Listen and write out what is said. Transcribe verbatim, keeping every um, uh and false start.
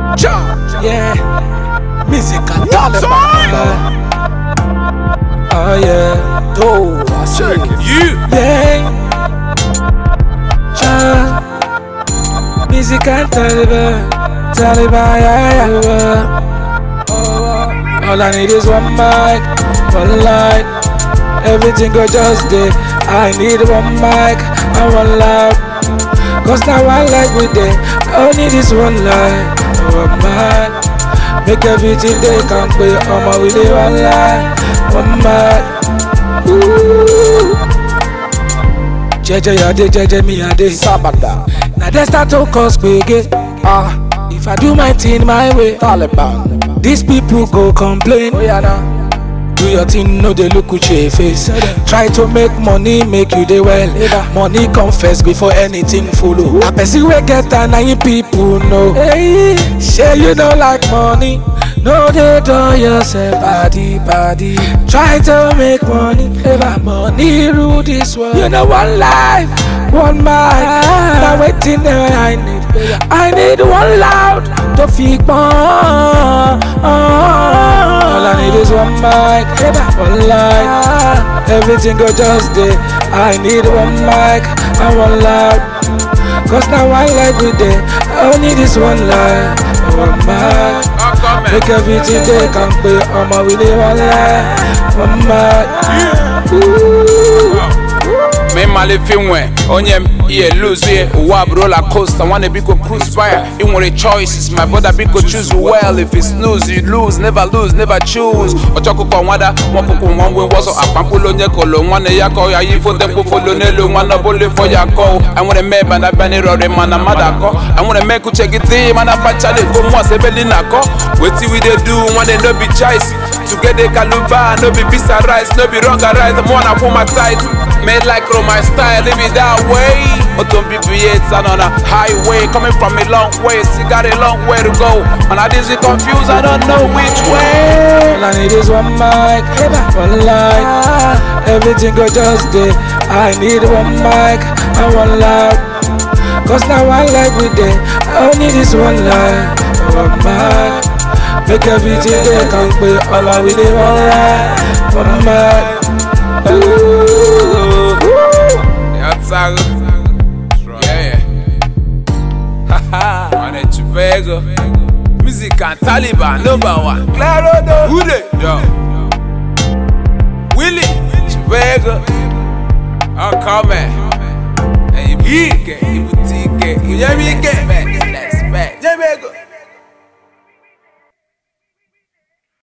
Yeah, music and Taliban. Oh yeah, do I Check it. You. Yeah, Cha. Music and Taliban, Taliban, yeah, yeah. Oh, all I need is one mic, one light. Everything go just day. I need one mic and one loud. Cause now I like with them. All need is one light, one mic. Make everything they can play. I'm a with it one light, one mic. Ooh. Jeje yade, jeje mi yade. Sabada. Now they start to cause big. Ah, if I do my thing my way, Taliban. these people go complain. Oh yeah now. Do your thing, no they look with your face. Try to make money, make you dey well. Money come first before anything follow. I person we get and nine people know. Hey, share you don't like money. No they do yourself body body. Try to make money, ever money rule this world. You know one life, one mind. Now waiting there I need. I need one loud to feel born. All I need is one mic, one light. Everything go just day. I need one mic and one loud. Cause now I like with them. All I need is one light, one mic. Make everything they can play. I'm a with it one light, one mic. Ooh. Me mali finwe onyem ye lose ye wa roller coaster wanna be go cruise fire in one choices my brother be go choose well if it's snooze you lose never lose never choose ochoko ko wada won popo won we woso apampolo nye kolo nwane yako ya yifo tempo follow nelo nwana bole for yako I want to make banda bani rore mana madako I want to make you check it mana facha de go mo sebeli nako wetin we dey do when they no be choice to get the kaluba no be visa rice no be wrong rice the one I put my tight made like my style, live it that way. But don't be creates on a highway, coming from a long way. See, got a long way to go. And I dizzy confused, I don't know which way. All I need is one mic, one light. Everything go just day. I need one mic and one loud. Cause now I like with them. All I need is one light, one mic. Make everything they can play. All I need is one light, one mic. Ooh. Yeah, yeah. Haha, on a Chubego. Music and Taliban, number one. Claro, no. Who they? Yo. Willie, Chubego. Oh, come on. And you big, you boutique, you get.